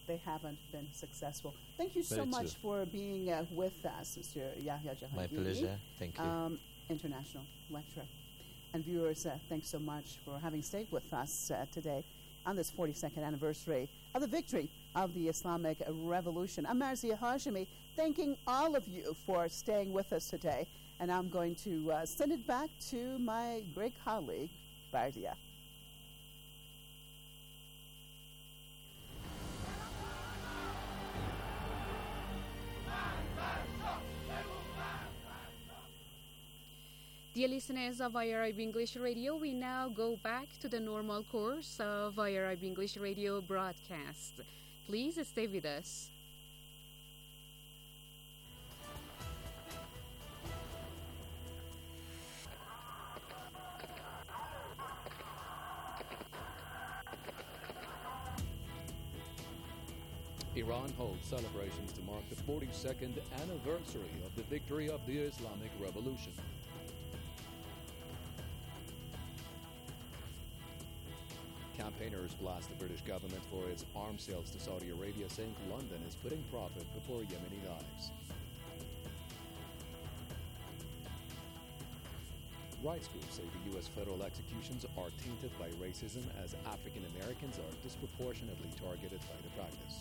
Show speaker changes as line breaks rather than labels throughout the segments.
they haven't been successful. Thank you so much for being with us, Mr. Yahya Jahangiri.
My pleasure. Thank you.
International lecturer. And viewers, thanks so much for having stayed with us today on this 42nd anniversary of the victory of the Islamic Revolution. I'm Marzia Hashimi, thanking all of you for staying with us today. And I'm going to send it back to my great colleague, Bardia.
Dear listeners of IRIB English Radio, we now go back to the normal course of IRIB English Radio broadcast. Please stay with us.
Iran holds celebrations to mark the 42nd anniversary of the victory of the Islamic Revolution. Campaigners blast the British government for its arms sales to Saudi Arabia, saying London is putting profit before Yemeni lives. Rights groups say the U.S. federal executions are tainted by racism as African Americans are disproportionately targeted by the practice.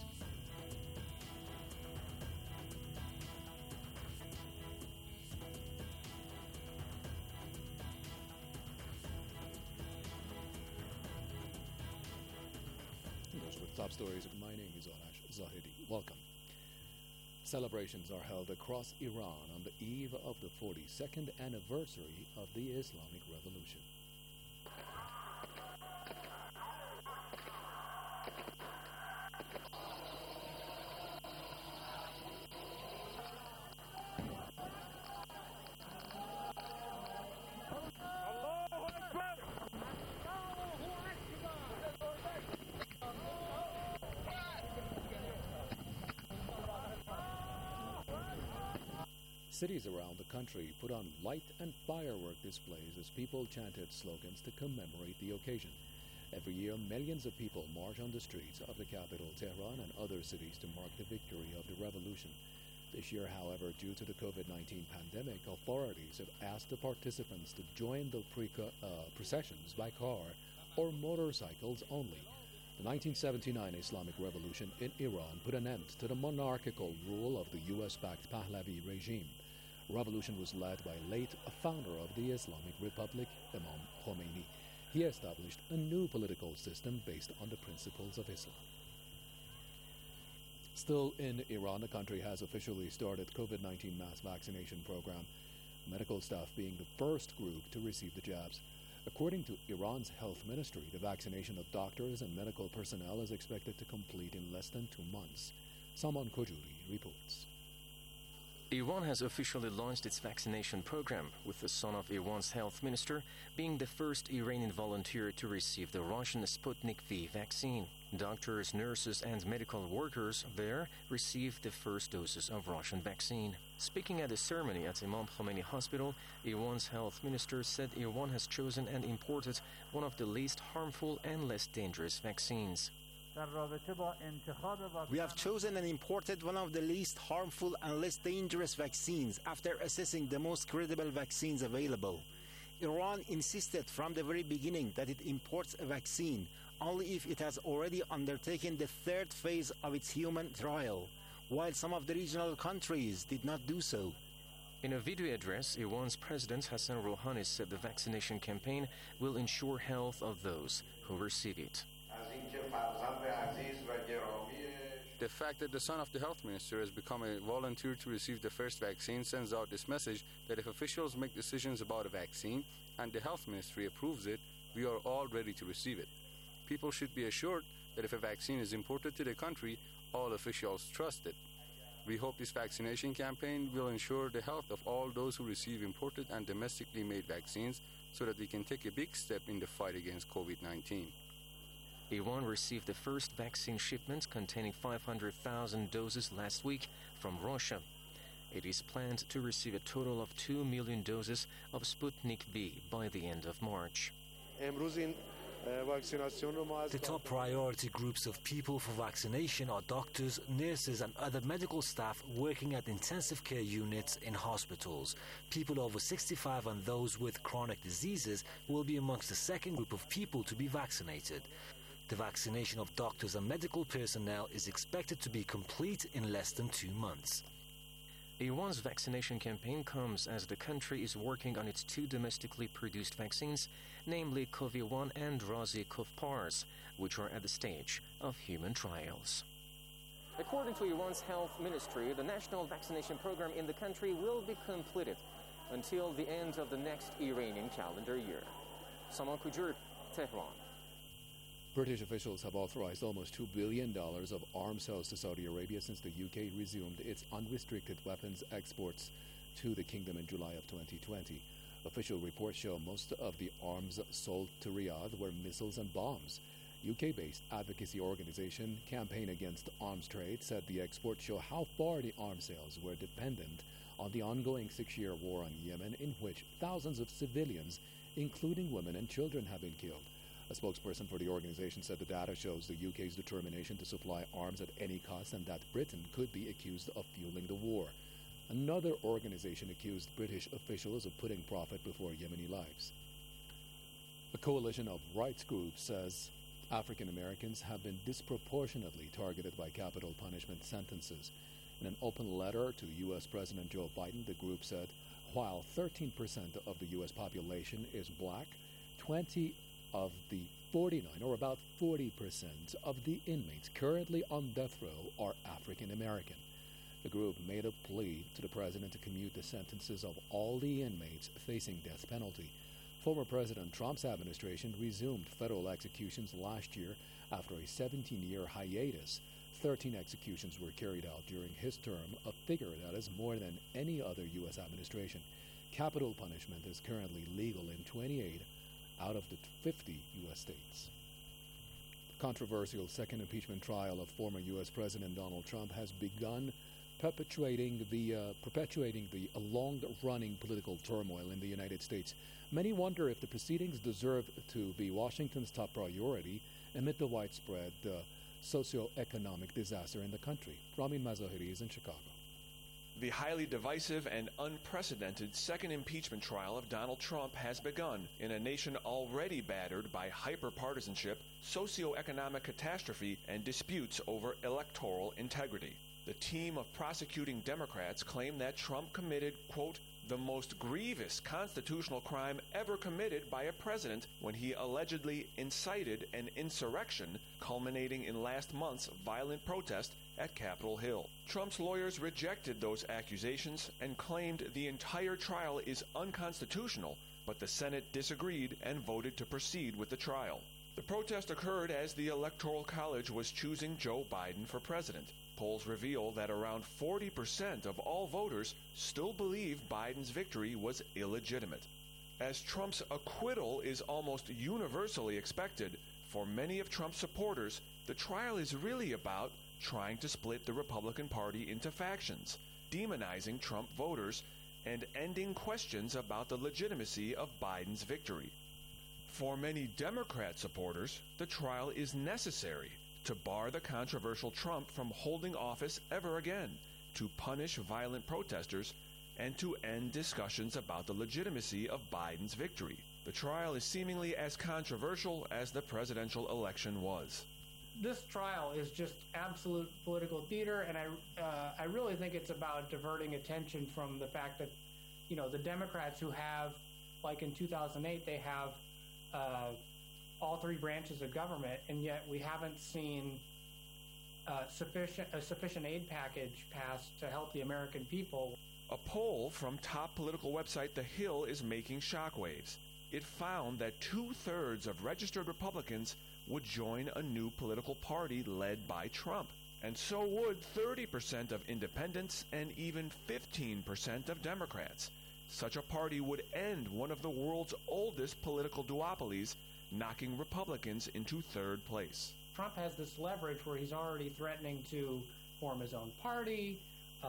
Those were the top stories. My name is Arash Zahidi. Welcome. Celebrations are held across Iran on the eve of the 42nd anniversary of the Islamic Revolution. Cities around the country put on light and firework displays as people chanted slogans to commemorate the occasion. Every year, millions of people march on the streets of the capital, Tehran, and other cities to mark the victory of the revolution. This year, however, due to the COVID-19 pandemic, authorities have asked the participants to join the processions by car or motorcycles only. The 1979 Islamic Revolution in Iran put an end to the monarchical rule of the U.S.-backed Pahlavi regime. The revolution was led by late founder of the Islamic Republic, Imam Khomeini. He established a new political system based on the principles of Islam. Still in Iran, the country has officially started COVID-19 mass vaccination program, medical staff being the first group to receive the jabs. According to Iran's health ministry, the vaccination of doctors and medical personnel is expected to complete in less than 2 months. Saman Kojuri reports.
Iran has officially launched its vaccination program, with the son of Iran's health minister being the first Iranian volunteer to receive the Russian Sputnik V vaccine. Doctors, nurses, and medical workers there received the first doses of Russian vaccine. Speaking at a ceremony at Imam Khomeini Hospital, Iran's health minister said Iran has chosen and imported one of the least harmful and less dangerous vaccines.
We have chosen and imported one of the least harmful and less dangerous vaccines after assessing the most credible vaccines available. Iran insisted from the very beginning that it imports a vaccine only if it has already undertaken the third phase of its human trial, while some of the regional countries did not do so.
In a video address, Iran's President Hassan Rouhani said the vaccination campaign will ensure health of those who receive it.
The fact that the son of the health minister has become a volunteer to receive the first vaccine sends out this message that if officials make decisions about a vaccine and the health ministry approves it, we are all ready to receive it. People should be assured that if a vaccine is imported to the country, all officials trust it. We hope this vaccination campaign will ensure the health of all those who receive imported and domestically made vaccines so that we can take a big step in the fight against COVID-19.
Iran received the first vaccine shipment containing 500,000 doses last week from Russia. It is planned to receive a total of 2 million doses of Sputnik V by the end of March.
The top priority groups of people for vaccination are doctors, nurses and other medical staff working at intensive care units in hospitals. People over 65 and those with chronic diseases will be amongst the second group of people to be vaccinated. The vaccination of doctors and medical personnel is expected to be complete in less than 2 months.
Iran's vaccination campaign comes as the country is working on its 2 domestically produced vaccines, namely Cov1 and Razi-Cov-Pars, which are at the stage of human trials. According to Iran's health ministry, the national vaccination program in the country will be completed until the end of the next Iranian calendar year. Saman Kujur, Tehran.
British officials have authorized almost $2 billion of arms sales to Saudi Arabia since the UK resumed its unrestricted weapons exports to the kingdom in July of 2020. Official reports show most of the arms sold to Riyadh were missiles and bombs. UK-based advocacy organization Campaign Against Arms Trade said the exports show how far the arms sales were dependent on the ongoing 6-year war on Yemen, in which thousands of civilians, including women and children, have been killed. A spokesperson for the organization said the data shows the UK's determination to supply arms at any cost and that Britain could be accused of fueling the war. Another organization accused British officials of putting profit before Yemeni lives. A coalition of rights groups says African Americans have been disproportionately targeted by capital punishment sentences. In an open letter to U.S. President Joe Biden, the group said while 13% of the U.S. population is black, 20 of the 49, or about 40% of the inmates currently on death row are African American. The group made a plea to the president to commute the sentences of all the inmates facing death penalty. Former President Trump's administration resumed federal executions last year after a 17-year hiatus. 13 executions were carried out during his term, a figure that is more than any other U.S. administration. Capital punishment is currently legal in 28 out of the 50 U.S. states. The controversial second impeachment trial of former U.S. President Donald Trump has begun perpetuating the long-running political turmoil in the United States. Many wonder if the proceedings deserve to be Washington's top priority amid the widespread socioeconomic disaster in the country. Ramin Mazahiri is in Chicago.
The highly divisive and unprecedented second impeachment trial of Donald Trump has begun in a nation already battered by hyper-partisanship, socioeconomic catastrophe, and disputes over electoral integrity. The team of prosecuting Democrats claim that Trump committed, quote, the most grievous constitutional crime ever committed by a president when he allegedly incited an insurrection culminating in last month's violent protest at Capitol Hill. Trump's lawyers rejected those accusations and claimed the entire trial is unconstitutional, but the Senate disagreed and voted to proceed with the trial. The protest occurred as the Electoral College was choosing Joe Biden for president. Polls reveal that around 40% of all voters still believe Biden's victory was illegitimate. As Trump's acquittal is almost universally expected, for many of Trump's supporters, the trial is really about trying to split the Republican Party into factions, demonizing Trump voters, and ending questions about the legitimacy of Biden's victory. For many Democrat supporters, the trial is necessary to bar the controversial Trump from holding office ever again, to punish violent protesters, and to end discussions about the legitimacy of Biden's victory. The trial is seemingly as controversial as the presidential election was.
This trial is just absolute political theater, and I really think it's about diverting attention from the fact that, you know, the Democrats who have, like in 2008, they have all 3 branches of government, and yet we haven't seen a sufficient aid package passed to help the American people.
A poll from top political website The Hill is making shockwaves. It found that 2/3 of registered Republicans would join a new political party led by Trump, and so would 30% of independents and even 15% of Democrats. Such a party would end one of the world's oldest political duopolies, knocking Republicans into 3rd place.
Trump has this leverage where he's already threatening to form his own party,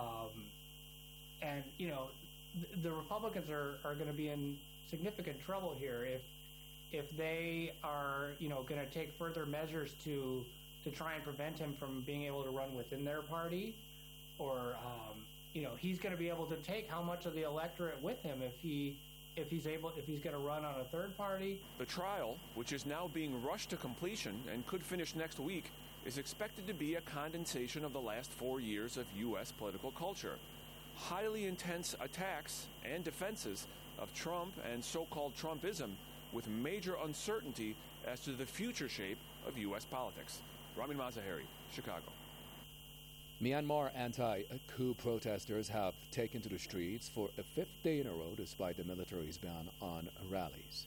and, you know, the Republicans are going to be in significant trouble here if they are, going to take further measures to try and prevent him from being able to run within their party, or he's going to be able to take how much of the electorate with him if he's going to run on a third party.
The trial, which is now being rushed to completion and could finish next week, is expected to be a condensation of the last 4 years of U.S. political culture. Highly intense attacks and defenses of Trump and so-called Trumpism, with major uncertainty as to the future shape of U.S. politics. Ramin Mazaheri, Chicago.
Myanmar anti-coup protesters have taken to the streets for a fifth day in a row despite the military's ban on rallies.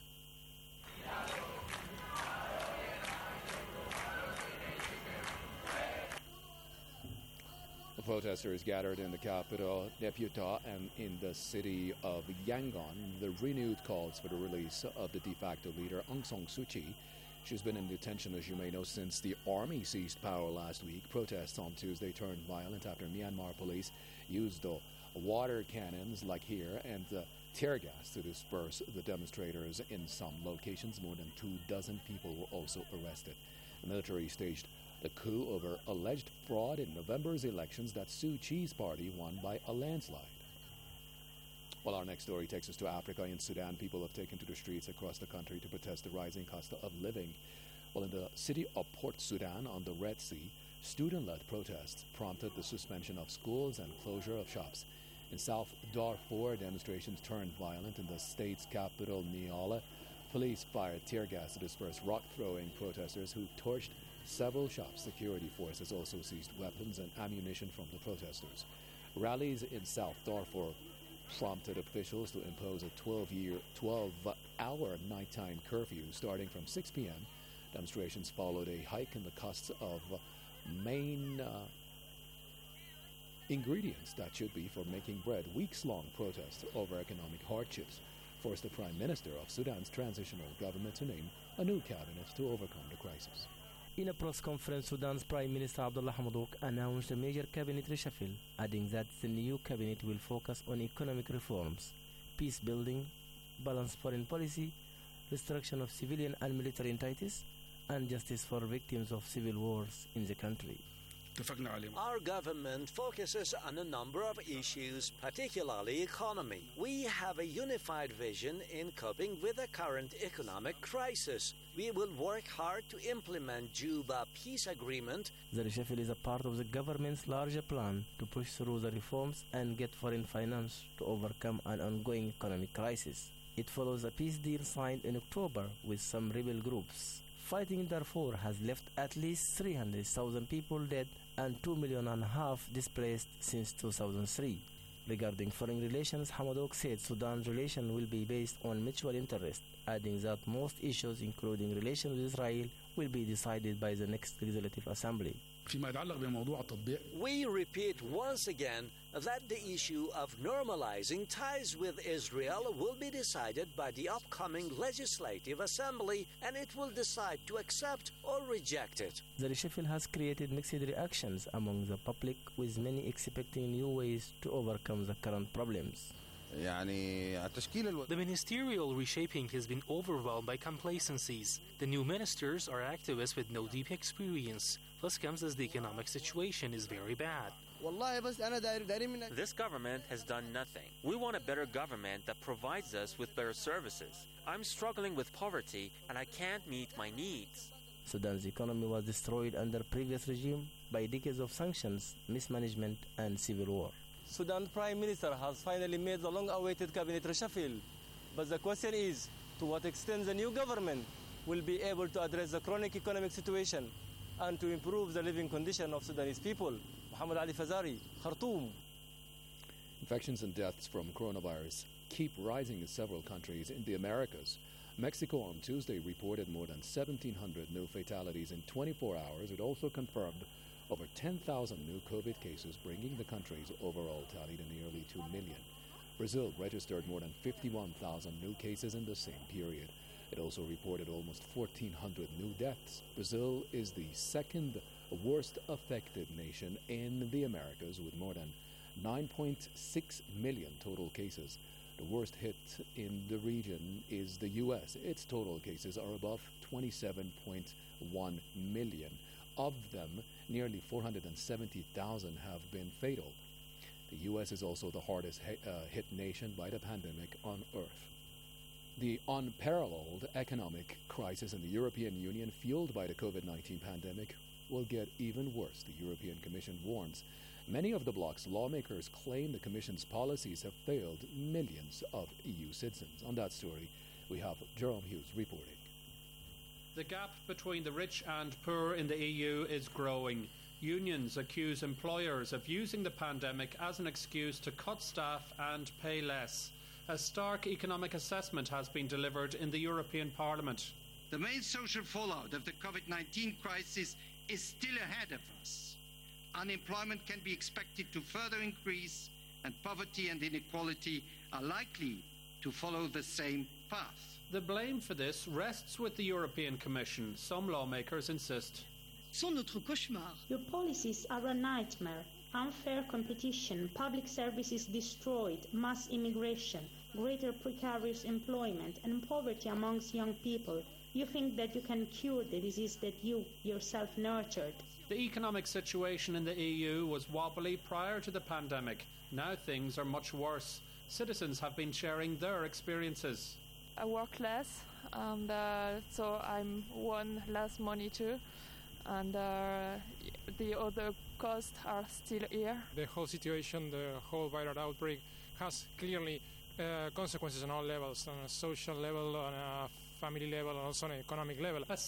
The protesters gathered in the capital, Naypyidaw, and in the city of Yangon. The renewed calls for the release of the de facto leader Aung San Suu Kyi. She's been in detention, as you may know, since the army seized power last week. Protests on Tuesday turned violent after Myanmar police used water cannons, like here, and tear gas to disperse the demonstrators in some locations. More than 24 people were also arrested. The military staged the coup over alleged fraud in November's elections that Suu Kyi's party won by a landslide. Well, our next story takes us to Africa. In Sudan, people have taken to the streets across the country to protest the rising cost of living. Well, in the city of Port Sudan on the Red Sea, student-led protests prompted the suspension of schools and closure of shops. In South Darfur, demonstrations turned violent in the state's capital, Niala. Police fired tear gas to disperse rock-throwing protesters who torched several shops. Security forces also seized weapons and ammunition from the protesters. Rallies in South Darfur prompted officials to impose a 12-hour nighttime curfew starting from 6 p.m. Demonstrations followed a hike in the costs of main ingredients that should be for making bread. Weeks-long protests over economic hardships forced the Prime Minister of Sudan's transitional government to name a new cabinet to overcome the crisis.
In a press conference, Sudan's Prime Minister Abdullah Hamdok announced a major cabinet reshuffle, adding that the new cabinet will focus on economic reforms, peace building, balanced foreign policy, restriction of civilian and military entities, and justice for victims of civil wars in the country.
Our government focuses on a number of issues, particularly economy. We have a unified vision in coping with the current economic crisis. We will work hard to implement Juba peace agreement.
The reshuffle is a part of the government's larger plan to push through the reforms and get foreign finance to overcome an ongoing economic crisis. It follows a peace deal signed in October with some rebel groups. Fighting in Darfur has left at least 300,000 people dead and 2.5 million displaced since 2003. Regarding foreign relations, Hamdok said Sudan's relation will be based on mutual interest, adding that most issues, including relations with Israel, will be decided by the next Legislative Assembly.
We repeat once again that the issue of normalizing ties with Israel will be decided by the upcoming Legislative Assembly, and it will decide to accept or reject it.
The reshuffle has created mixed reactions among the public, with many expecting new ways to overcome the current problems.
The ministerial reshaping has been overwhelmed by complacencies. The new ministers are activists with no deep experience. This comes as the economic situation is very bad.
This government has done nothing. We want a better government that provides us with better services. I'm struggling with poverty and I can't meet my needs.
Sudan's economy was destroyed under previous regime by decades of sanctions, mismanagement, and civil war.
Sudan's Prime Minister has finally made the long-awaited cabinet reshuffle. But the question is, to what extent the new government will be able to address the chronic economic situation and to improve the living condition of Sudanese people. Muhammad Ali Fazari, Khartoum.
Infections and deaths from coronavirus keep rising in several countries in the Americas. Mexico on Tuesday reported more than 1,700 new fatalities in 24 hours. It also confirmed over 10,000 new COVID cases, bringing the country's overall tally to nearly 2 million. Brazil registered more than 51,000 new cases in the same period. It also reported almost 1,400 new deaths. Brazil is the second worst affected nation in the Americas with more than 9.6 million total cases. The worst hit in the region is the U.S. Its total cases are above 27.1 million. Of them, nearly 470,000 have been fatal. The U.S. is also the hardest hit nation by the pandemic on Earth. The unparalleled economic crisis in the European Union fueled by the COVID-19 pandemic will get even worse, the European Commission warns. Many of the bloc's lawmakers claim the Commission's policies have failed millions of EU citizens. On that story, we have Jerome Hughes reporting.
The gap between the rich and poor in the EU is growing. Unions accuse employers of using the pandemic as an excuse to cut staff and pay less. A stark economic assessment has been delivered in the European Parliament.
The main social fallout of the COVID-19 crisis is still ahead of us. Unemployment can be expected to further increase, and poverty and inequality are likely to follow the same path.
The blame for this rests with the European Commission. Some lawmakers insist.
Sont notre cauchemar.
Your policies are a nightmare. Unfair competition, public services destroyed, mass immigration, greater precarious employment, and poverty amongst young people. You think that you can cure the disease that you yourself nurtured.
The economic situation in the EU was wobbly prior to the pandemic. Now things are much worse. Citizens have been sharing their experiences.
I work less, and so I'm won less money too. And the other costs are still here.
The whole situation, the whole viral outbreak, has clearly consequences on all levels, on a social level, on a family level, and also on an economic level.
A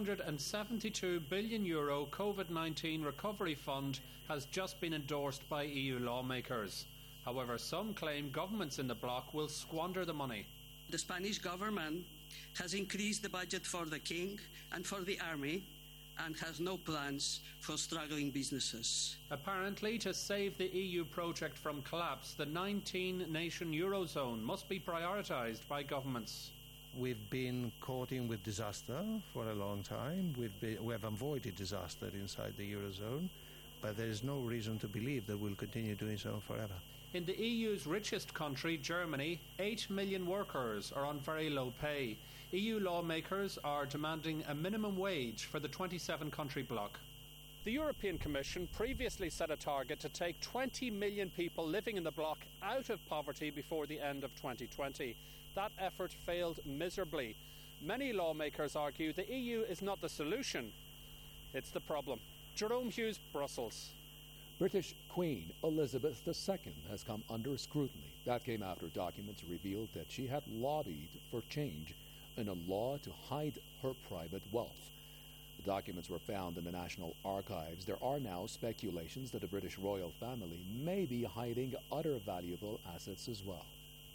€672 billion COVID-19 recovery fund has just been endorsed by EU lawmakers. However, some claim governments in the bloc will squander the money.
The Spanish government has increased the budget for the king and for the army, and has no plans for struggling businesses.
Apparently, to save the EU project from collapse, the 19-nation Eurozone must be prioritised by governments.
We've been courting with disaster for a long time. We have avoided disaster inside the Eurozone, but there is no reason to believe that we'll continue doing so forever.
In the EU's richest country, Germany, 8 million workers are on very low pay. EU lawmakers are demanding a minimum wage for the 27-country bloc. The European Commission previously set a target to take 20 million people living in the bloc out of poverty before the end of 2020. That effort failed miserably. Many lawmakers argue the EU is not the solution, it's the problem. Jerome Hughes, Brussels.
British Queen Elizabeth II has come under scrutiny. That came after documents revealed that she had lobbied for change in a law to hide her private wealth. The documents were found in the National Archives. There are now speculations that the British royal family may be hiding other valuable assets as well.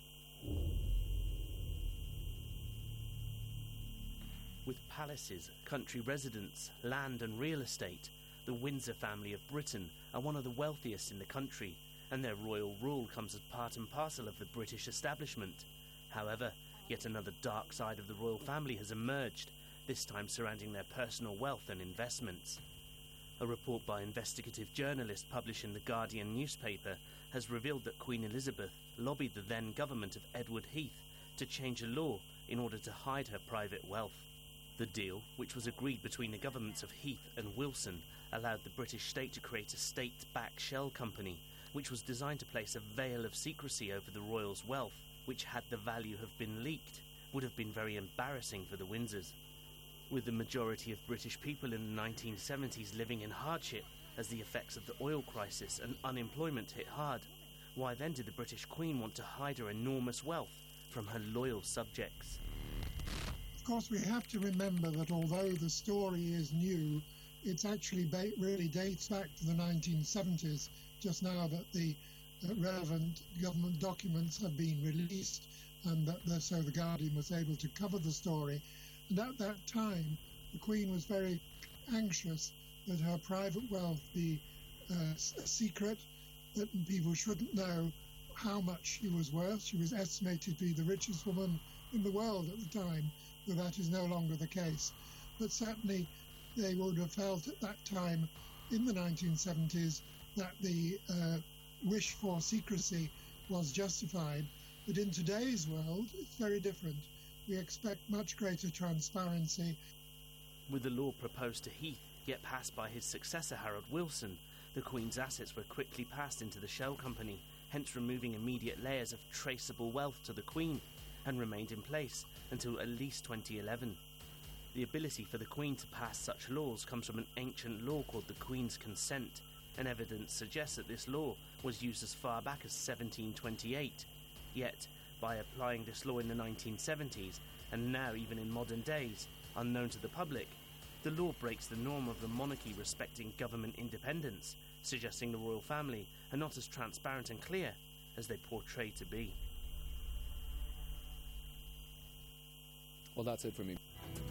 With palaces, country residence, land and real estate, the Windsor family of Britain are one of the wealthiest in the country, and their royal rule comes as part and parcel of the British establishment. However, yet another dark side of the royal family has emerged, this time surrounding their personal wealth and investments. A report by investigative journalists published in the Guardian newspaper has revealed that Queen Elizabeth lobbied the then government of Edward Heath to change a law in order to hide her private wealth. The deal, which was agreed between the governments of Heath and Wilson, allowed the British state to create a state-backed shell company, which was designed to place a veil of secrecy over the royals' wealth, which, had the value have been leaked, would have been very embarrassing for the Windsors. With the majority of British people in the 1970s living in hardship as the effects of the oil crisis and unemployment hit hard, why then did the British Queen want to hide her enormous wealth from her loyal subjects?
Of course, we have to remember that although the story is new, it's actually really dates back to the 1970s, just now that the relevant government documents have been released, and that so the Guardian was able to cover the story. And at that time, the Queen was very anxious that her private wealth be a secret, that people shouldn't know how much she was worth. She was estimated to be the richest woman in the world at the time, but that is no longer the case. But certainly they would have felt at that time in the 1970s that the wish for secrecy was justified. But in today's world, it's very different. We expect much greater transparency.
With the law proposed to Heath, yet passed by his successor Harold Wilson, the Queen's assets were quickly passed into the Shell Company, hence removing immediate layers of traceable wealth to the Queen, and remained in place until at least 2011. The ability for the Queen to pass such laws comes from an ancient law called the Queen's Consent, and evidence suggests that this law was used as far back as 1728. Yet, by applying this law in the 1970s, and now even in modern days, unknown to the public, the law breaks the norm of the monarchy respecting government independence, suggesting the royal family are not as transparent and clear as they portray to be.
Well, that's it for me.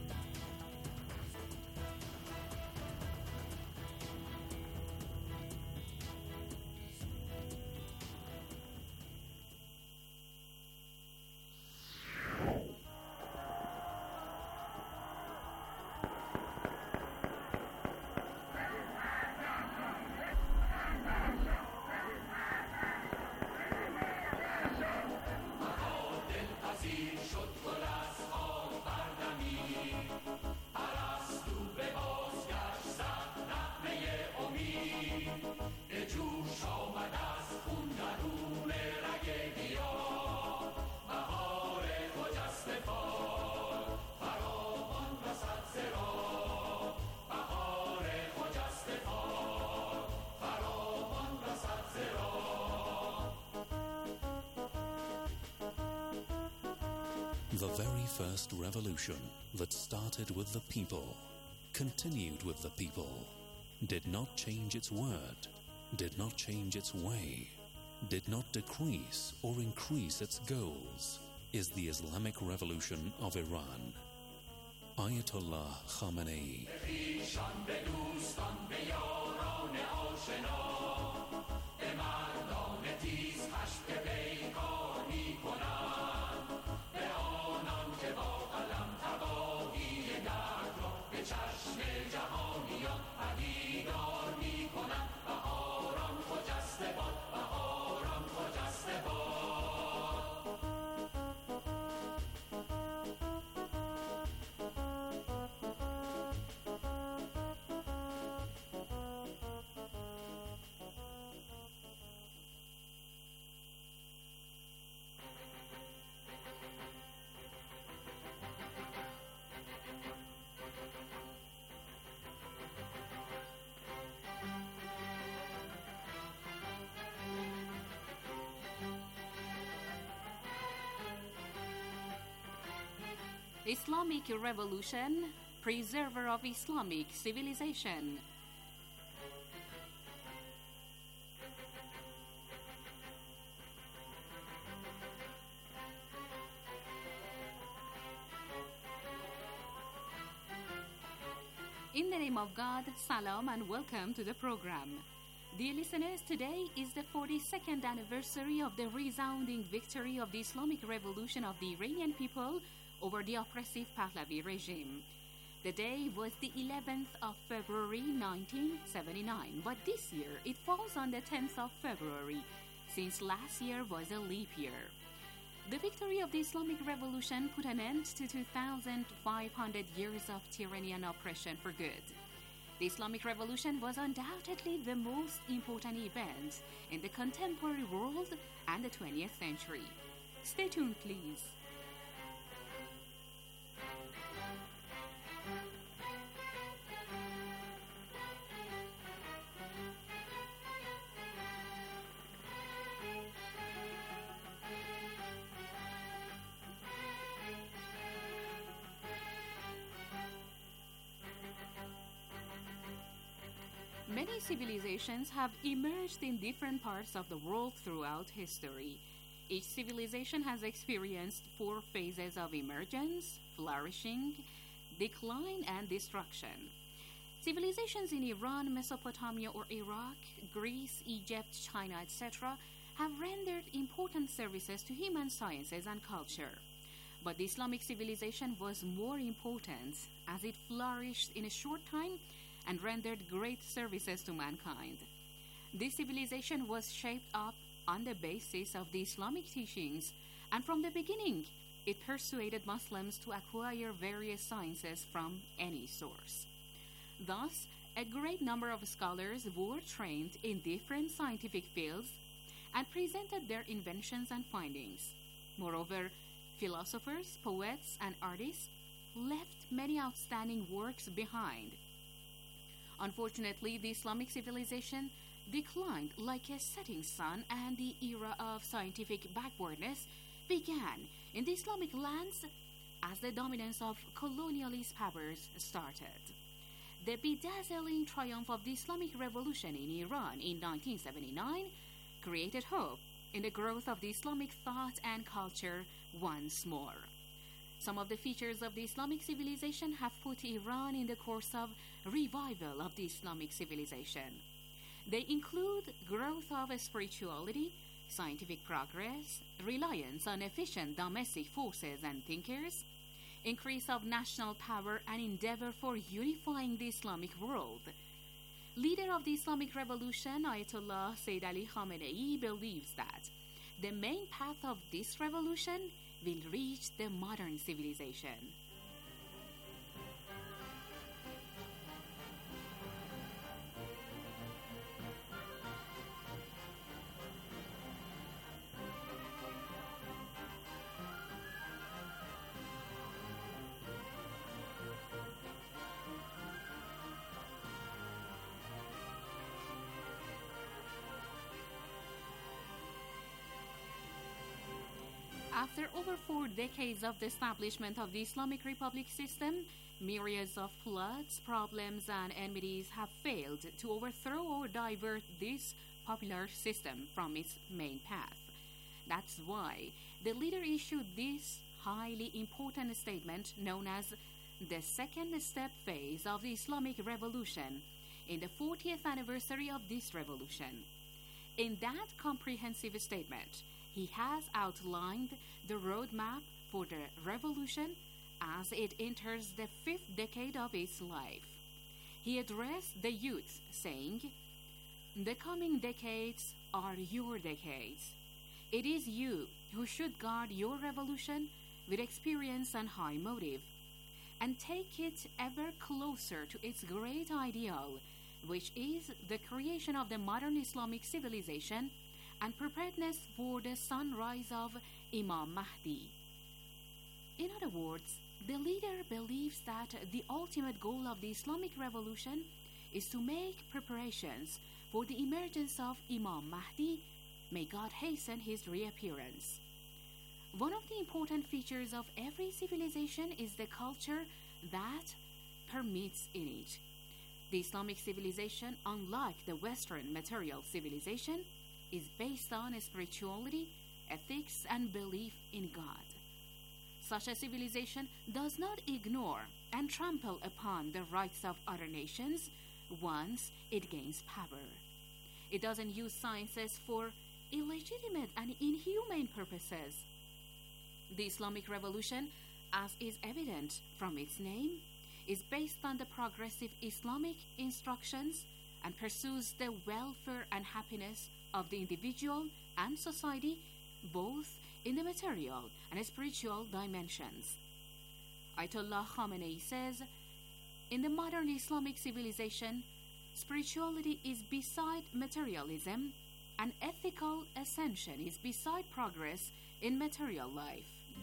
The very first revolution that started with the people, continued with the people, did not change its word, did not change its way, did not decrease or increase its goals, is the Islamic Revolution of Iran. Ayatollah Khamenei.
Islamic Revolution, preserver of Islamic civilization. In the name of God, salam and welcome to the program. Dear listeners, today is the 42nd anniversary of the resounding victory of the Islamic Revolution of the Iranian people over the oppressive Pahlavi regime. The day was the 11th of February 1979, but this year it falls on the 10th of February, since last year was a leap year. The victory of the Islamic Revolution put an end to 2,500 years of tyranny and oppression for good. The Islamic Revolution was undoubtedly the most important event in the contemporary world and the 20th century. Stay tuned, please. Many civilizations have emerged in different parts of the world throughout history. Each civilization has experienced 4 phases of emergence, flourishing, decline, and destruction. Civilizations in Iran, Mesopotamia or Iraq, Greece, Egypt, China, etc. have rendered important services to human sciences and culture. But the Islamic civilization was more important as it flourished in a short time and rendered great services to mankind. This civilization was shaped up on the basis of the Islamic teachings And from the beginning, it persuaded Muslims to acquire various sciences from any source. Thus, a great number of scholars were trained in different scientific fields and presented their inventions and findings. Moreover, philosophers, poets, and artists left many outstanding works behind. Unfortunately, the Islamic civilization declined like a setting sun, and the era of scientific backwardness began in the Islamic lands as the dominance of colonialist powers started. The bedazzling triumph of the Islamic Revolution in Iran in 1979 created hope in the growth of the Islamic thought and culture once more. Some of the features of the Islamic civilization have put Iran in the course of revival of the Islamic civilization. They include growth of spirituality, scientific progress, reliance on efficient domestic forces and thinkers, increase of national power, and endeavor for unifying the Islamic world. Leader of the Islamic Revolution, Ayatollah Sayyid Ali Khamenei, believes that the main path of this revolution will reach the modern civilization. After over 4 decades of the establishment of the Islamic Republic system, myriads of floods, problems, and enmities have failed to overthrow or divert this popular system from its main path. That's why the leader issued this highly important statement known as the second step phase of the Islamic Revolution in the 40th anniversary of this revolution. In that comprehensive statement, he has outlined the roadmap for the revolution as it enters the 5th decade of its life. He addressed the youth, saying, "The coming decades are your decades. It is you who should guard your revolution with experience and high motive, and take it ever closer to its great ideal, which is the creation of the modern Islamic civilization and preparedness for the sunrise of Imam Mahdi." In other words, the leader believes that the ultimate goal of the Islamic Revolution is to make preparations for the emergence of Imam Mahdi. May God hasten his reappearance. One of the important features of every civilization is the culture that permeates in it. The Islamic civilization, unlike the Western material civilization, is based on spirituality, ethics, and belief in God. Such a civilization does not ignore and trample upon the rights of other nations once it gains power. It doesn't use sciences for illegitimate and inhumane purposes. The Islamic Revolution, as is evident from its name, is based on the progressive Islamic instructions and pursues the welfare and happiness of the individual and society, both in the material and spiritual dimensions. Ayatollah Khamenei says, "In the modern Islamic civilization, spirituality is beside materialism, and ethical ascension is beside progress in material life."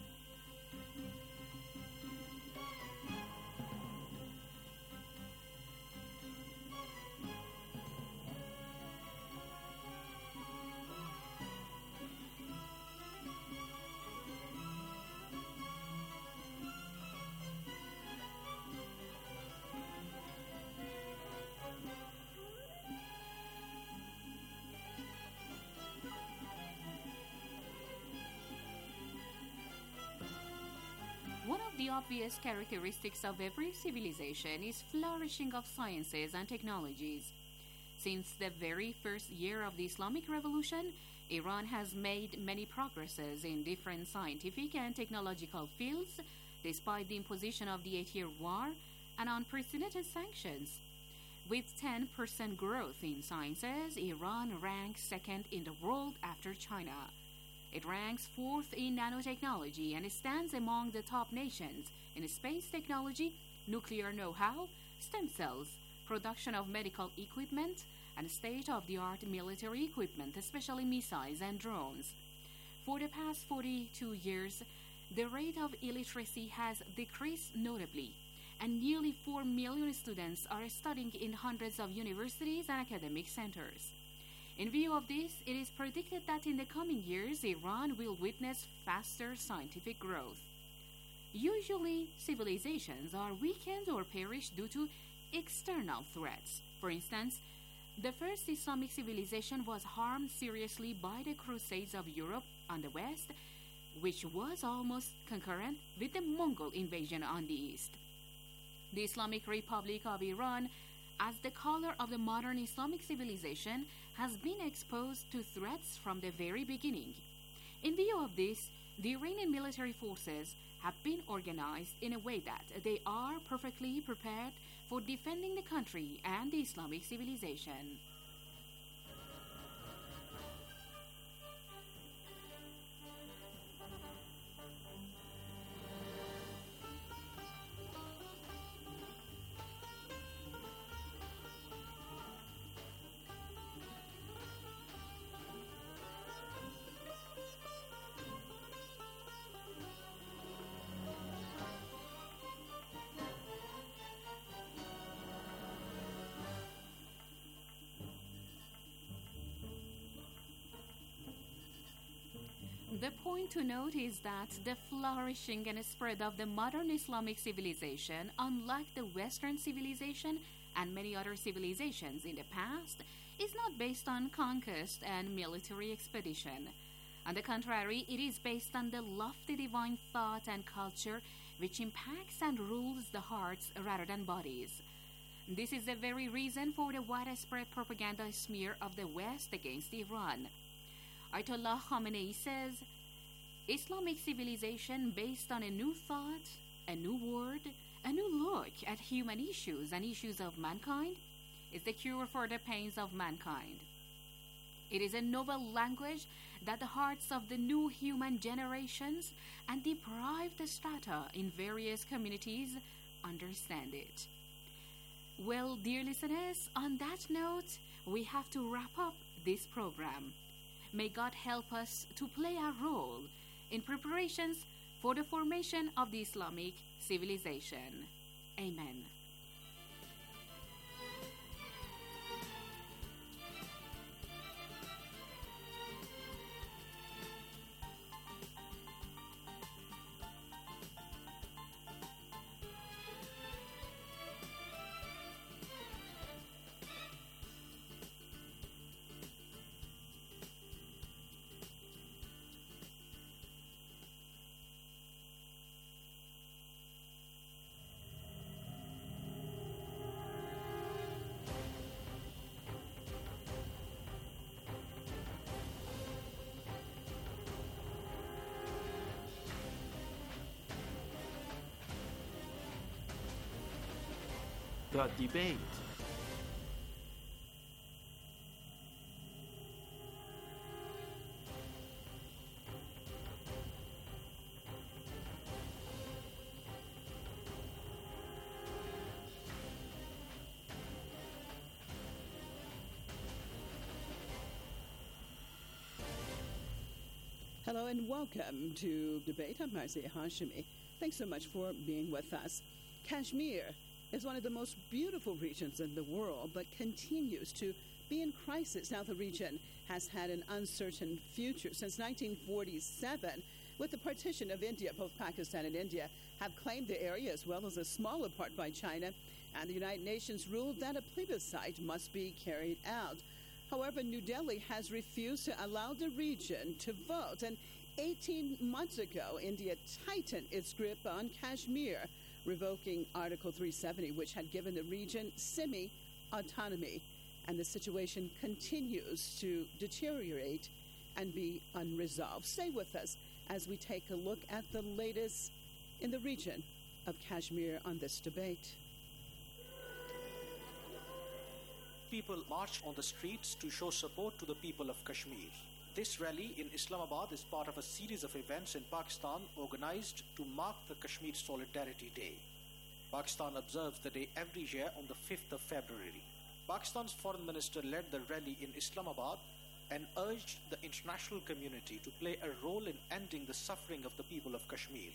One of the obvious characteristics of every civilization is flourishing of sciences and technologies. Since the very first year of the Islamic Revolution, Iran has made many progresses in different scientific and technological fields, despite the imposition of the 8-year war and unprecedented sanctions. With 10% growth in sciences, Iran ranks second in the world after China. It ranks fourth in nanotechnology and stands among the top nations in space technology, nuclear know-how, stem cells, production of medical equipment, and state-of-the-art military equipment, especially missiles and drones. For the past 42 years, the rate of illiteracy has decreased notably, and nearly 4 million students are studying in hundreds of universities and academic centers. In view of this, it is predicted that in the coming years, Iran will witness faster scientific growth. Usually, civilizations are weakened or perish due to external threats. For instance, the first Islamic civilization was harmed seriously by the Crusades of Europe on the west, which was almost concurrent with the Mongol invasion on the east. The Islamic Republic of Iran, as the color of the modern Islamic civilization, has been exposed to threats from the very beginning. In view of this, the Iranian military forces have been organized in a way that they are perfectly prepared for defending the country and the Islamic civilization. The point to note is that the flourishing and spread of the modern Islamic civilization, unlike the Western civilization and many other civilizations in the past, is not based on conquest and military expedition. On the contrary, it is based on the lofty divine thought and culture which impacts and rules the hearts rather than bodies. This is the very reason for the widespread propaganda smear of the West against Iran. Ayatollah Khamenei says, Islamic civilization based on a new thought, a new word, a new look at human issues and issues of mankind is the cure for the pains of mankind. It is a novel language that the hearts of the new human generations and deprived strata in various communities understand it. Well, dear listeners, on that note, we have to wrap up this program. May God help us to play a role in preparations for the formation of the Islamic civilization. Amen.
The debate.
Hello and welcome to Debate. I'm Marzieh Hashemi. Thanks so much for being with us. Kashmir is one of the most beautiful regions in the world, but continues to be in crisis. Now, the region has had an uncertain future since 1947. With the partition of India, both Pakistan and India have claimed the area as well as a smaller part by China, and the United Nations ruled that a plebiscite must be carried out. However, New Delhi has refused to allow the region to vote, and 18 months ago, India tightened its grip on Kashmir, revoking Article 370, which had given the region semi-autonomy. And the situation continues to deteriorate and be unresolved. Stay with us as we take a look at the latest in the region of Kashmir on this debate.
People marched on the streets to show support to the people of Kashmir.
This rally in Islamabad is part of a series of events in Pakistan organized to mark the Kashmir Solidarity Day. Pakistan observes the day every year on the 5th of February. Pakistan's foreign minister led the rally in Islamabad and urged the international community to play a role in ending the suffering of the people of Kashmir.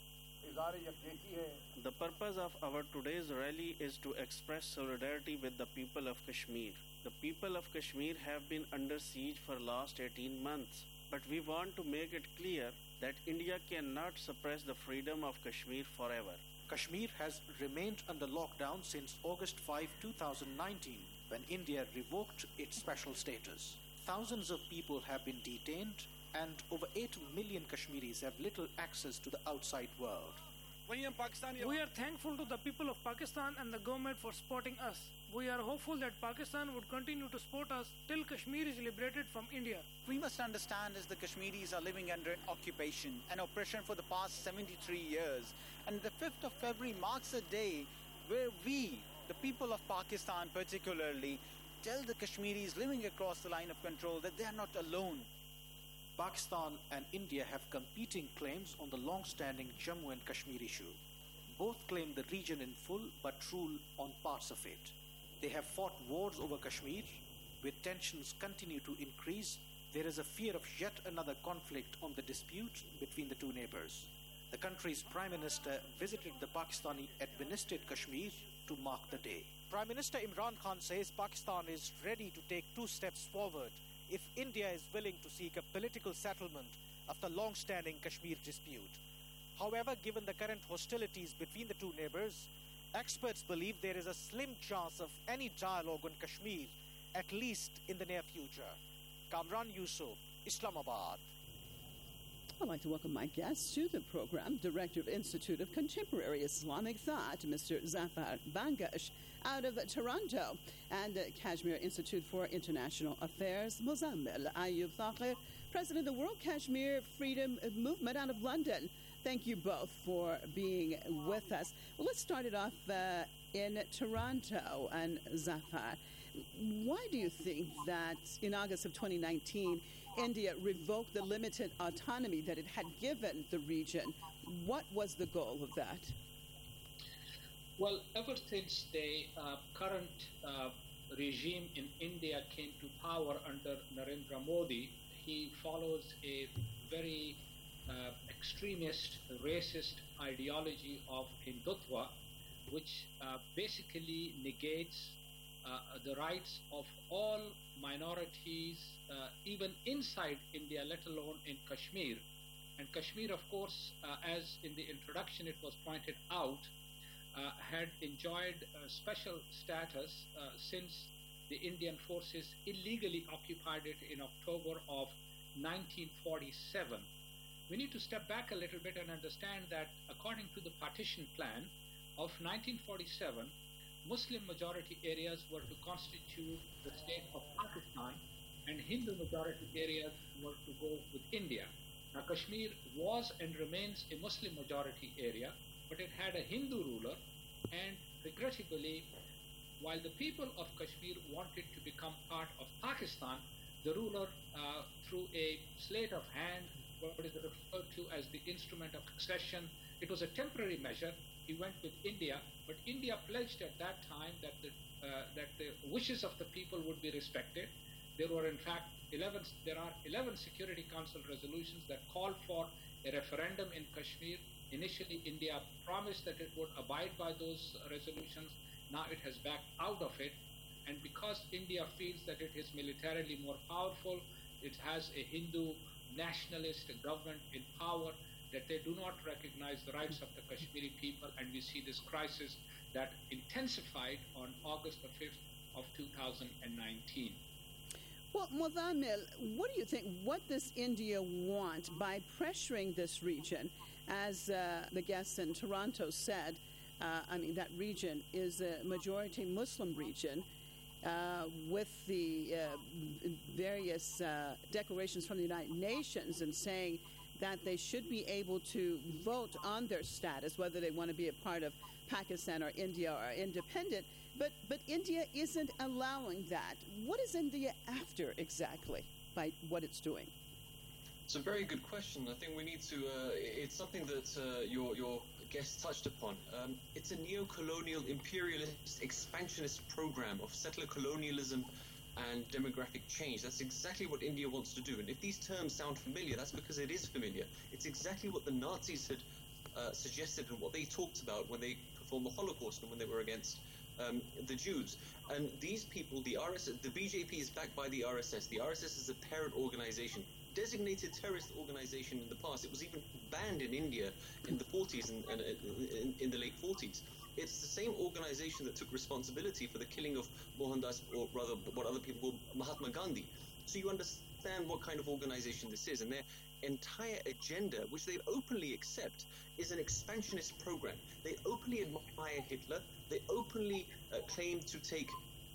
The purpose of our today's rally is to express solidarity with the people of Kashmir. The people of Kashmir have been under siege for the last 18 months, but we want to make it clear that India cannot suppress the freedom of Kashmir forever.
Kashmir has remained under lockdown since August 5, 2019, when India revoked its special status. Thousands of people have been detained, and over 8 million Kashmiris have little access to the outside world.
We are thankful to the people of Pakistan and the government for supporting us. We are hopeful that Pakistan would continue to support us till Kashmir is liberated from India.
We must understand as the Kashmiris are living under occupation and oppression for the past 73 years. And the 5th of February marks a day where we, the people of Pakistan particularly, tell the Kashmiris living across the line of control that they are not alone.
Pakistan and India have competing claims on the long-standing Jammu and Kashmir issue. Both claim the region in full but rule on parts of it. They have fought wars over Kashmir. With tensions continue to increase, there is a fear of yet another conflict on the dispute between the two neighbors. The country's Prime Minister visited the Pakistani-administered Kashmir to mark the day. Prime Minister Imran Khan says Pakistan is ready to take 2 steps forward if India is willing to seek a political settlement of the long-standing Kashmir dispute. However, given the current hostilities between the two neighbors, experts believe there is a slim chance of any dialogue on Kashmir, at least in the near future. Kamran Yusuf, Islamabad.
I'd like to welcome my guest to the program, Director of Institute of Contemporary Islamic Thought, Mr. Zafar Bangash, out of Toronto, and Kashmir Institute for International Affairs, Muzammil Ayub Thakhir, President of the World Kashmir Freedom Movement out of London. Thank you both for being with us. Well, let's start it off in Toronto, and Zafar. Why do you think that in August of 2019, India revoked the limited autonomy that it had given the region? What was the goal of that?
Well, ever since the current regime in India came to power under Narendra Modi, he follows a very extremist, racist ideology of Hindutva, which basically negates the rights of all minorities, even inside India, let alone in Kashmir. And Kashmir, of course, as in the introduction it was pointed out, had enjoyed special status since the Indian forces illegally occupied it in October of 1947. We need to step back a little bit and understand that according to the partition plan of 1947, Muslim majority areas were to constitute the state of Pakistan and Hindu majority areas were to go with India. Now Kashmir was and remains a Muslim majority area, but it had a Hindu ruler, and regrettably, while the people of Kashmir wanted to become part of Pakistan, the ruler, through a sleight of hand, what is referred to as the instrument of succession, it was a temporary measure. He went with India, but India pledged at that time that the wishes of the people would be respected. There were in fact 11 Security Council resolutions that called for a referendum in Kashmir. Initially, India promised that it would abide by those resolutions. Now it has backed out of it. And because India feels that it is militarily more powerful, it has a Hindu nationalist government in power, that they do not recognize the rights of the Kashmiri people, and we see this crisis that intensified on August the 5th of 2019.
Well, Muzammil, what do you think? What does India want by pressuring this region? As the guest in Toronto said, that region is a majority Muslim region with the various declarations from the United Nations and saying that they should be able to vote on their status, whether they want to be a part of Pakistan or India or independent. But India isn't allowing that. What is India after exactly? by what it's doing?
It's a very good question. I think we need to, it's something that your guest touched upon. It's a neo-colonial, imperialist, expansionist program of settler colonialism and demographic change. That's exactly what India wants to do. And if these terms sound familiar, that's because it is familiar. It's exactly what the Nazis had suggested and what they talked about when they performed the Holocaust and when they were against the Jews. And these people, the RSS, the BJP is backed by the RSS. The RSS is a parent organization, designated terrorist organization in the past. It was even banned in India in the 40s and in the late 40s. It's the same organization that took responsibility for the killing of Mohandas, or rather what other people call Mahatma Gandhi. So you understand what kind of organization this is, and their entire agenda, which they openly accept, is an expansionist program. They openly admire Hitler. They openly claim to take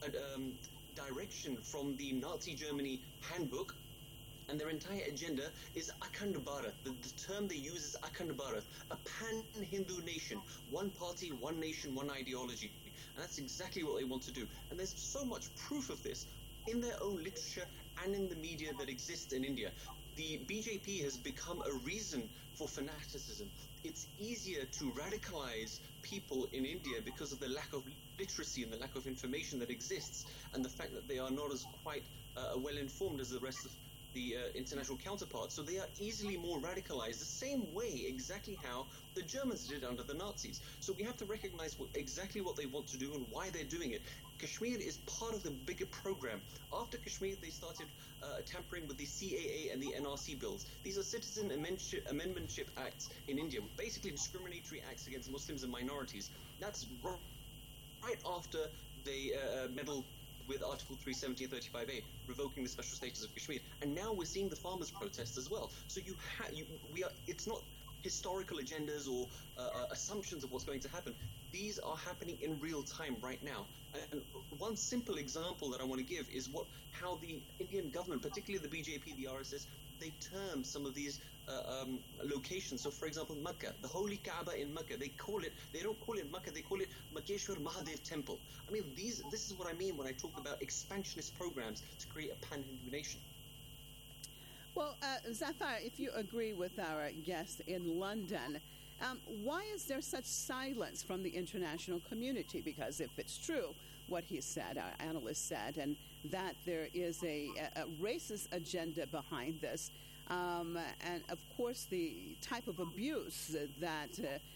direction from the Nazi Germany handbook. And their entire agenda is Akhand Bharat. The term they use is Akhand Bharat, a pan-Hindu nation, one party, one nation, one ideology. And that's exactly what they want to do. And there's so much proof of this in their own literature and in the media that exists in India. The BJP has become a reason for fanaticism. It's easier to radicalize people in India because of the lack of literacy and the lack of information that exists, and the fact that they are not as quite well informed as the rest of the international counterparts. So they are easily more radicalized, the same way exactly how the Germans did under the Nazis. So we have to recognize exactly what they want to do and why they're doing it. Kashmir is part of the bigger program. After Kashmir, they started tampering with the CAA and the NRC bills. These are citizen amendmentship acts in India, basically discriminatory acts against Muslims and minorities. That's right after they meddled with Article 370 and 35A, revoking the special status of Kashmir. And now we're seeing the farmers' protests as well. So it's not historical agendas or assumptions of what's going to happen. These are happening in real time right now. And one simple example that I want to give is how the Indian government, particularly the BJP, the RSS, they term some of these locations. So, for example, Makkah, the holy Kaaba in Makkah, they don't call it Makkah, they call it Makeshwar Mahadev Temple. I mean, this is what I mean when I talk about expansionist programs to create a pan-Hindu nation.
Well, Zafar, if you agree with our guest in London, why is there such silence from the international community? Because if it's true, what he said, our analyst said, and that there is a racist agenda behind this, and of course the type of abuse that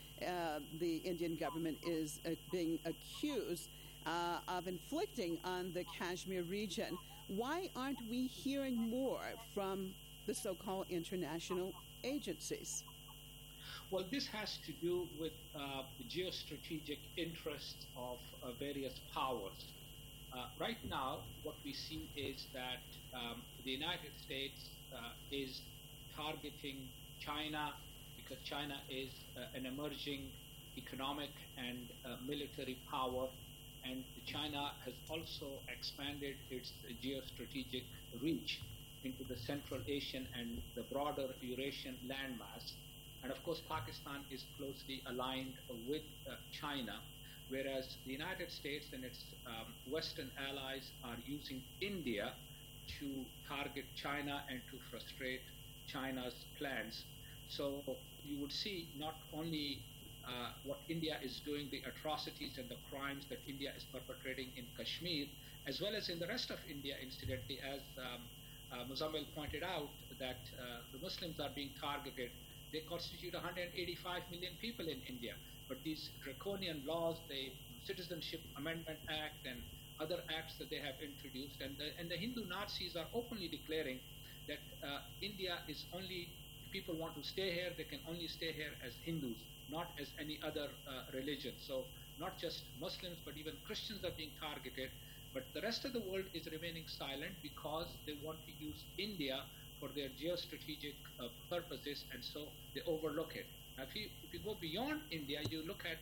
the Indian government is being accused of inflicting on the Kashmir region, why aren't we hearing more from the so-called international agencies?
Well, this has to do with the geostrategic interests of various powers. Right now, what we see is that the United States is targeting China because China is an emerging economic and military power, and China has also expanded its geostrategic reach into the Central Asian and the broader Eurasian landmass. And of course, Pakistan is closely aligned with China, whereas the United States and its Western allies are using India to target China and to frustrate China's plans. So you would see not only what India is doing, the atrocities and the crimes that India is perpetrating in Kashmir, as well as in the rest of India, incidentally, as Muzammil pointed out, that the Muslims are being targeted. They constitute 185 million people in India. But these draconian laws, the Citizenship Amendment Act and other acts that they have introduced, and the Hindu Nazis are openly declaring that India is only, if people want to stay here, they can only stay here as Hindus, not as any other religion. So not just Muslims, but even Christians are being targeted. But the rest of the world is remaining silent because they want to use India for their geostrategic purposes, and so they overlook it. Now, if you go beyond India, you look at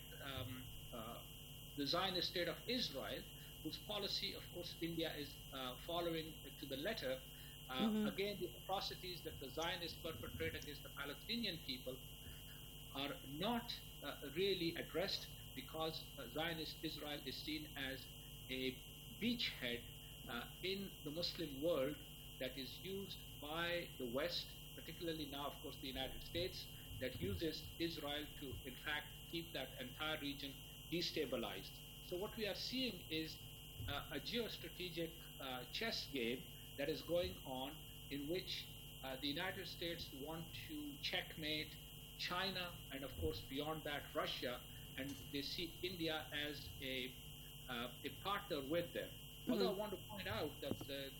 the Zionist state of Israel, whose policy, of course, India is following to the letter. Again, the atrocities that the Zionists perpetrate against the Palestinian people are not really addressed because Zionist Israel is seen as a beachhead in the Muslim world that is used by the West, particularly now, of course, the United States, that uses Israel to, in fact, keep that entire region destabilized. So what we are seeing is a geostrategic chess game that is going on, in which the United States want to checkmate China and, of course, beyond that, Russia, and they see India as a partner with them. Although I want to point out that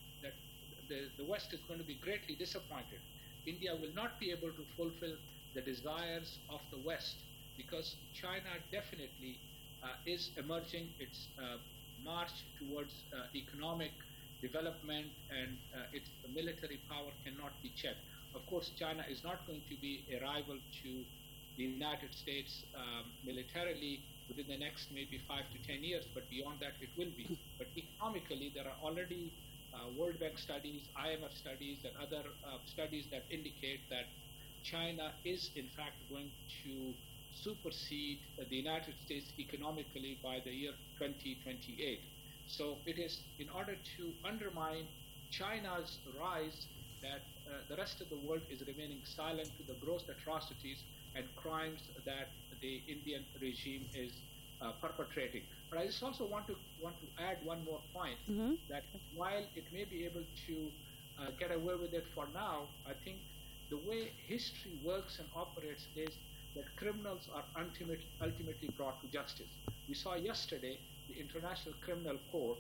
the West is going to be greatly disappointed. India will not be able to fulfill the desires of the West, because China definitely is emerging its march towards economic development, and its military power cannot be checked. Of course, China is not going to be a rival to the United States militarily within the next maybe 5 to 10 years, but beyond that it will be. But economically, there are already World Bank studies, IMF studies, and other studies that indicate that China is in fact going to supersede the United States economically by the year 2028. So it is in order to undermine China's rise that the rest of the world is remaining silent to the gross atrocities and crimes that the Indian regime is perpetrating. But I just also want to add one more point, that while it may be able to get away with it for now, I think the way history works and operates is that criminals are ultimately brought to justice. We saw yesterday the International Criminal Court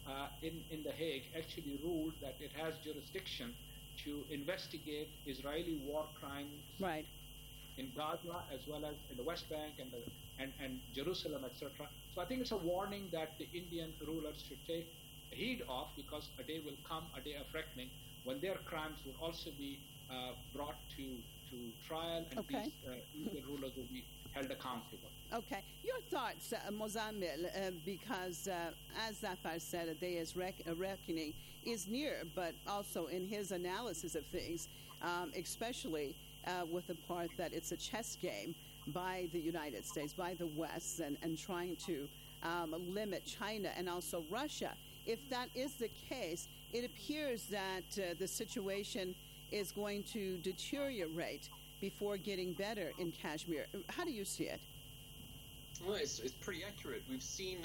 in The Hague actually ruled that it has jurisdiction to investigate Israeli war crimes in Gaza as well as in the West Bank and Jerusalem, etc. So I think it's a warning that the Indian rulers should take heed of, because a day will come, a day of reckoning, when their crimes will also be brought to trial, and these Indian rulers will be held accountable.
Okay. Your thoughts, Mozammil, because as Zafar said, a day is reckoning is near, but also in his analysis of things, especially with the part that it's a chess game by the United States, by the West, and trying to limit China and also Russia. If that is the case, it appears that the situation is going to deteriorate before getting better in Kashmir. How do you see it?
Well, it's pretty accurate. We've seen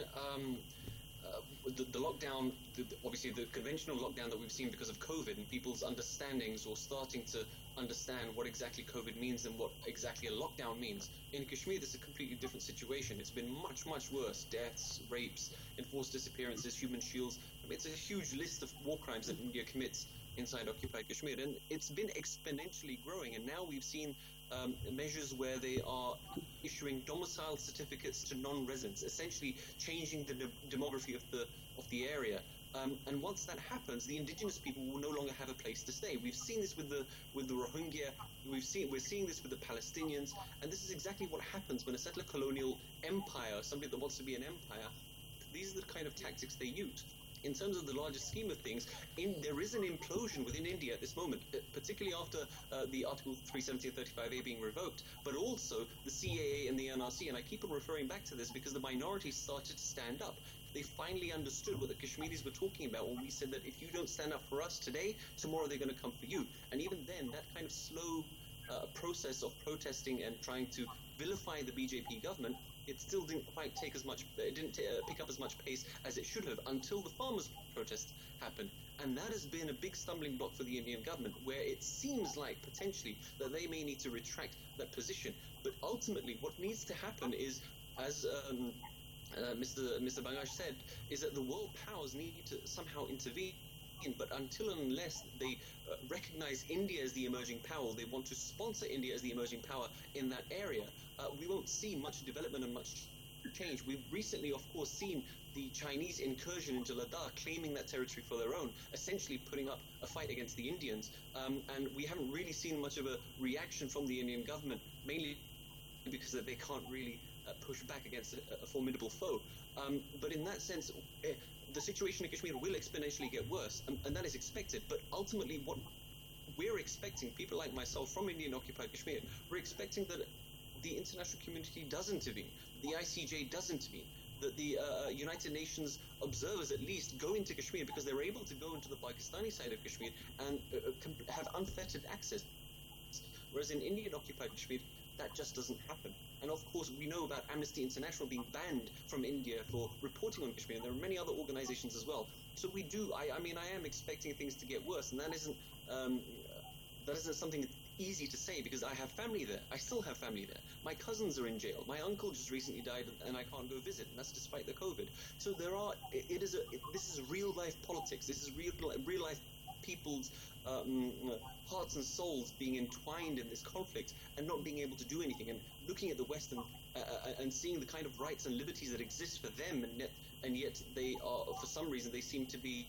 the lockdown, obviously the conventional lockdown that we've seen because of COVID, and people's understandings or starting to understand what exactly COVID means and what exactly a lockdown means. In Kashmir, this is a completely different situation. It's been much, much worse. Deaths, rapes, enforced disappearances, human shields. I mean, it's a huge list of war crimes that India commits inside occupied Kashmir, and it's been exponentially growing. And now we've seen measures where they are issuing domicile certificates to non-residents, essentially changing the demography of the area. And once that happens, the indigenous people will no longer have a place to stay. We've seen this with the Rohingya. We're seeing this with the Palestinians, and this is exactly what happens when a settler colonial empire, somebody that wants to be an empire, these are the kind of tactics they use. In terms of the larger scheme of things, there is an implosion within India at this moment, particularly after the Article 370 and 35A being revoked, but also the CAA and the NRC. And I keep on referring back to this because the minorities started to stand up. They finally understood what the Kashmiris were talking about when we said that if you don't stand up for us today, tomorrow they're going to come for you. And even then, that kind of slow process of protesting and trying to vilify the BJP government, it still didn't quite take as much, it didn't pick up as much pace as it should have until the farmers' protest happened. And that has been a big stumbling block for the Indian government, where it seems like potentially that they may need to retract that position. But ultimately, what needs to happen is, as Mr. Bangash said, is that the world powers need to somehow intervene. But until and unless they recognize India as the emerging power, they want to sponsor India as the emerging power in that area, we won't see much development and much change. We've recently, of course, seen the Chinese incursion into Ladakh, claiming that territory for their own, essentially putting up a fight against the Indians. And we haven't really seen much of a reaction from the Indian government, mainly because they can't really push back against a formidable foe. But in that sense, the situation in Kashmir will exponentially get worse, and that is expected. But ultimately, what we're expecting, people like myself from Indian-occupied Kashmir, we're expecting that the international community does intervene, the ICJ does intervene. that the United Nations observers at least go into Kashmir because they're able to go into the Pakistani side of Kashmir and have unfettered access. Whereas in Indian-occupied Kashmir, that just doesn't happen. And of course, we know about Amnesty International being banned from India for reporting on Kashmir, and there are many other organizations as well. So we do, I am expecting things to get worse, and that isn't something easy to say because I have family there. I still have family there. My cousins are in jail. My uncle just recently died and I can't go visit, and that's despite the COVID. So this is real life politics. This is real life people's hearts and souls being entwined in this conflict and not being able to do anything, and looking at the West and seeing the kind of rights and liberties that exist for them, and yet they are, for some reason, they seem to be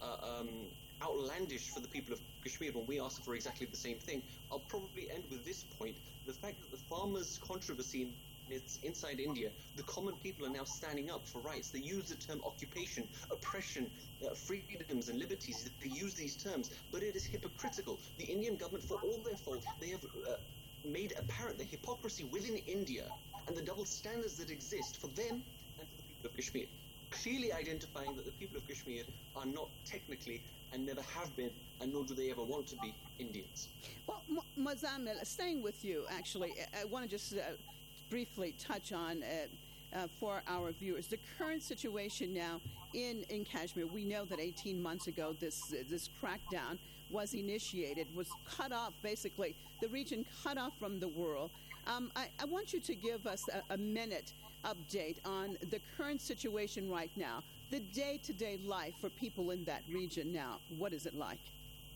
outlandish for the people of Kashmir when we ask for exactly the same thing. I'll probably end with this point. The fact that the farmers' controversy it's inside India, the common people are now standing up for rights. They use the term occupation, oppression, freedoms and liberties. They use these terms, but it is hypocritical. The Indian government, for all their fault, they have made apparent the hypocrisy within India and the double standards that exist for them and for the people of Kashmir, clearly identifying that the people of Kashmir are not technically and never have been, and nor do they ever want to be, Indians.
Well, Muzammil, staying with you, actually, I want to just briefly touch on, for our viewers, the current situation now in Kashmir. We know that 18 months ago this crackdown was initiated, was cut off, basically, the region cut off from the world. I want you to give us a minute update on the current situation right now, the day-to-day life for people in that region now. What is it like?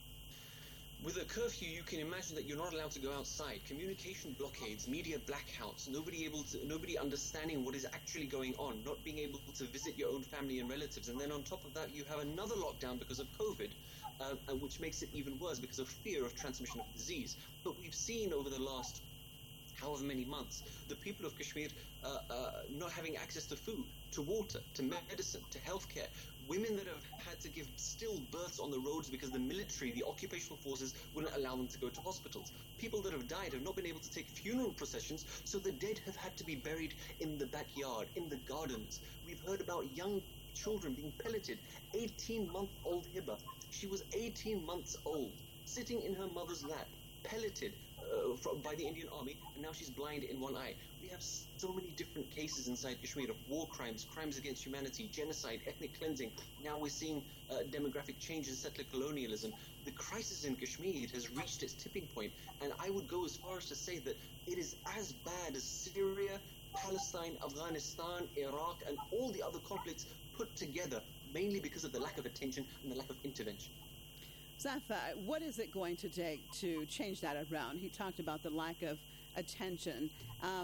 With a curfew, you can imagine that you're not allowed to go outside. Communication blockades, media blackouts, nobody understanding what is actually going on, not being able to visit your own family and relatives. And then on top of that, you have another lockdown because of COVID, which makes it even worse because of fear of transmission of disease. But we've seen over the last however many months, the people of Kashmir not having access to food, to water, to medicine, to healthcare. Women that have had to give stillbirths on the roads because the military, the occupational forces, wouldn't allow them to go to hospitals. People that have died have not been able to take funeral processions, so the dead have had to be buried in the backyard, in the gardens. We've heard about young children being pelleted. 18-month-old Hiba, she was 18 months old, sitting in her mother's lap, pelleted by the Indian army, and now she's blind in one eye. We have so many different cases inside Kashmir of war crimes, crimes against humanity, genocide, ethnic cleansing. Now we're seeing demographic change and settler colonialism. The crisis in Kashmir has reached its tipping point, and I would go as far as to say that it is as bad as Syria, Palestine, Afghanistan, Iraq, and all the other conflicts put together, mainly because of the lack of attention and the lack of intervention.
Zafa, what is it going to take to change that around? He talked about the lack of attention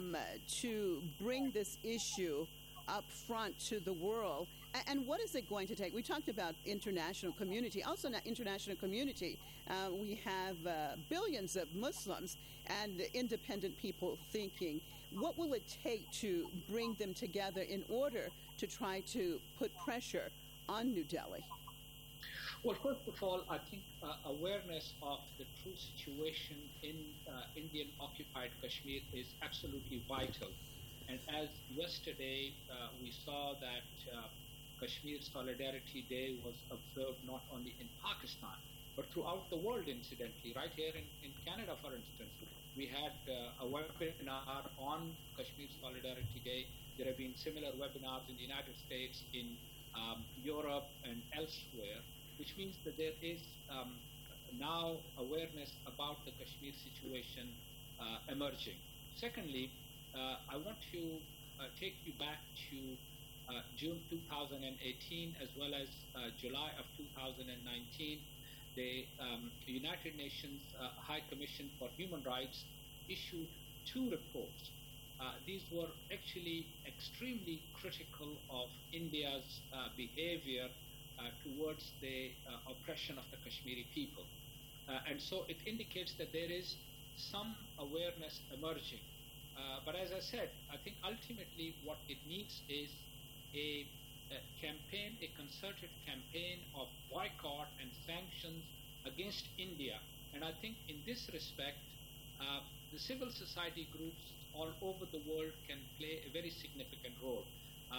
to bring this issue up front to the world. And what is it going to take? We talked about international community. Also, not international community. We have billions of Muslims and independent people thinking. What will it take to bring them together in order to try to put pressure on New Delhi?
Well, first of all, I think awareness of the true situation in Indian-occupied Kashmir is absolutely vital. And as yesterday we saw that Kashmir Solidarity Day was observed not only in Pakistan, but throughout the world, incidentally. Right here in Canada, for instance, we had a webinar on Kashmir Solidarity Day. There have been similar webinars in the United States, in Europe, and elsewhere, which means that there is now awareness about the Kashmir situation emerging. Secondly, I want to take you back to June 2018 as well as July of 2019. The United Nations High Commission for Human Rights issued 2 reports. These were actually extremely critical of India's behavior towards the oppression of the Kashmiri people. And so it indicates that there is some awareness emerging. But as I said, I think ultimately what it needs is a campaign, a concerted campaign of boycott and sanctions against India. And I think in this respect, the civil society groups all over the world can play a very significant role.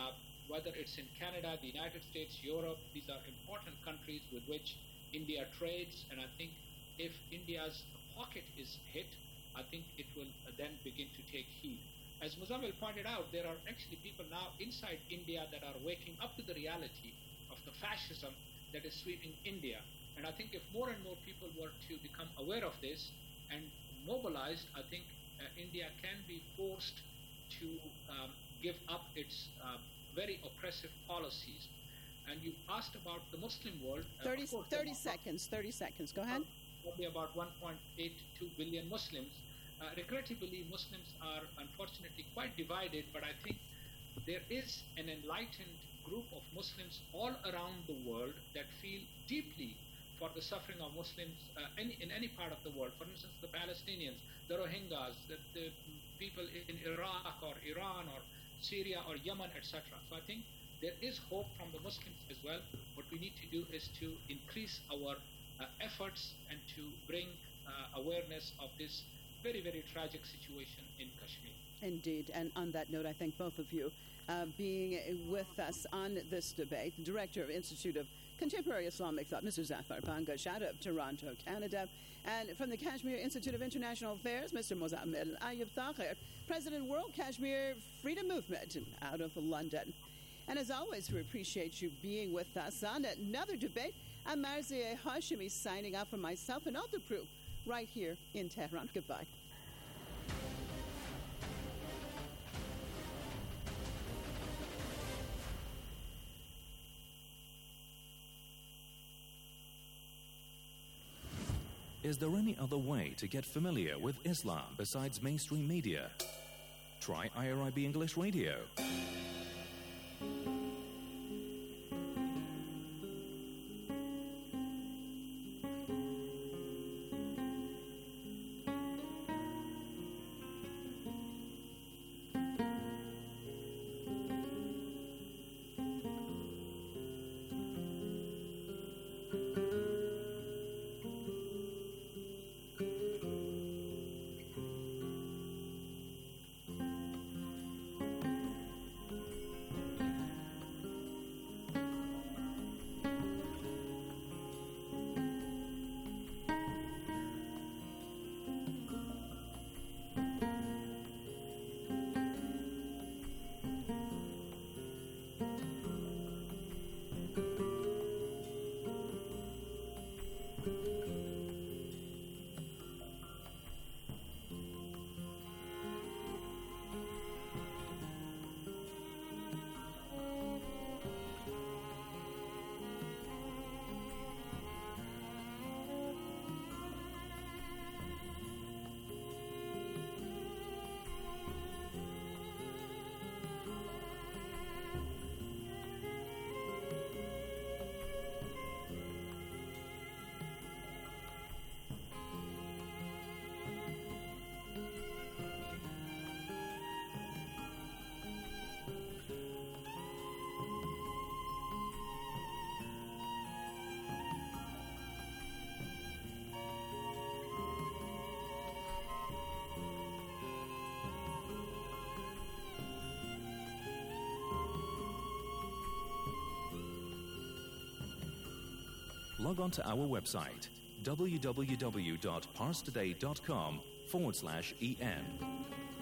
whether it's in Canada, the United States, Europe. These are important countries with which India trades, and I think if India's pocket is hit, I think it will then begin to take heed. As Muzammil pointed out, there are actually people now inside India that are waking up to the reality of the fascism that is sweeping India. And I think if more and more people were to become aware of this and mobilized, I think India can be forced to give up its very oppressive policies. And you asked about the Muslim world.
30 seconds. Go ahead.
Probably about 1.82 billion Muslims. Regrettably, Muslims are unfortunately quite divided, but I think there is an enlightened group of Muslims all around the world that feel deeply for the suffering of Muslims in any part of the world. For instance, the Palestinians, the Rohingyas, the people in Iraq or Iran or Syria or Yemen, etc. So I think there is hope from the Muslims as well. What we need to do is to increase our efforts and to bring awareness of this very, very tragic situation in Kashmir.
Indeed. And on that note, I thank both of you being with us on this debate. The Director of Institute of Contemporary Islamic Thought, Mr. Zafar Bangash, out of Toronto, Canada. And from the Kashmir Institute of International Affairs, Mr. Muzammil Ayub Taqir, President World Kashmir Freedom Movement out of London. And as always, we appreciate you being with us on another debate. I'm Marzieh Hashemi signing off for myself and all the crew right here in Tehran. Goodbye.
Is there any other way to get familiar with Islam besides mainstream media? Try IRIB English Radio. Log on to our website, www.parstoday.com/en.